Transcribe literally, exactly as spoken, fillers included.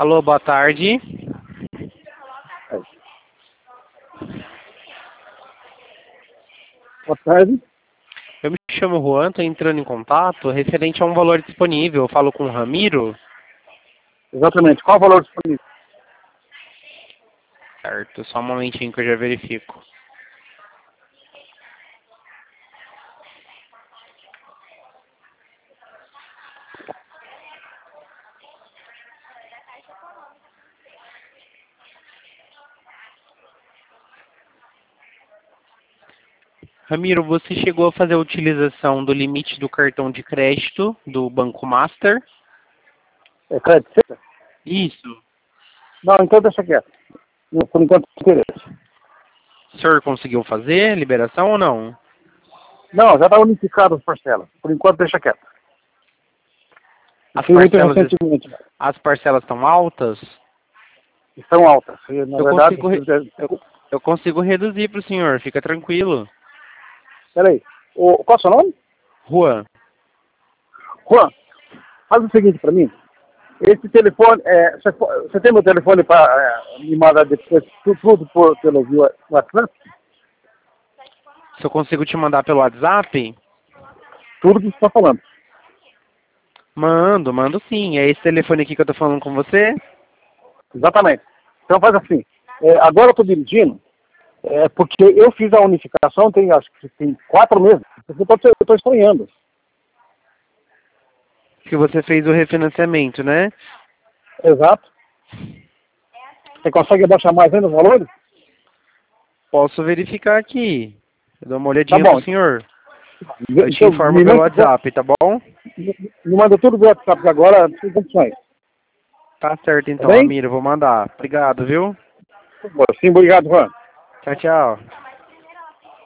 Alô, boa tarde. Boa tarde. Eu me chamo Juan, estou entrando em contato referente a um valor disponível. Eu falo com o Ramiro? Exatamente. Qual o valor disponível? Certo, só um momentinho que eu já verifico. Ramiro, você chegou a fazer a utilização do limite do cartão de crédito do Banco Master? É crédito? Isso. Não, então deixa quieto. Não, por enquanto, não interessa. O senhor conseguiu fazer liberação ou não? Não, já está unificado as parcelas. Por enquanto, deixa quieto. As Fiz muito parcelas, recentemente. as parcelas estão altas? Estão altas. E, na Eu verdade, consigo, re- eu, eu consigo reduzir para o senhor, fica tranquilo. peraí. O, qual é o seu nome? Juan, Juan, faz o seguinte para mim. Esse telefone, é, você, você tem meu telefone para é, me mandar depois tudo, tudo por, pelo via WhatsApp? se eu consigo te mandar pelo WhatsApp? Tudo que você está falando. Mando, mando sim. É esse telefone aqui que eu tô falando com você? Exatamente. Então faz assim. É, agora eu estou dirigindo, é, porque eu fiz a unificação tem, acho que tem quatro meses. Eu estou estranhando. Que você fez o refinanciamento, né? Exato. Você consegue abaixar mais ainda os valores? Posso verificar aqui. Eu dou uma Tá olhadinha bom. pro senhor. Eu te Então, informo me pelo manda, WhatsApp, tá bom? me manda tudo do WhatsApp, que agora não tem condições. Tá certo Tá então, bem? Ramiro. Vou mandar. Obrigado, viu? Sim, obrigado, Juan. Tchau, tchau.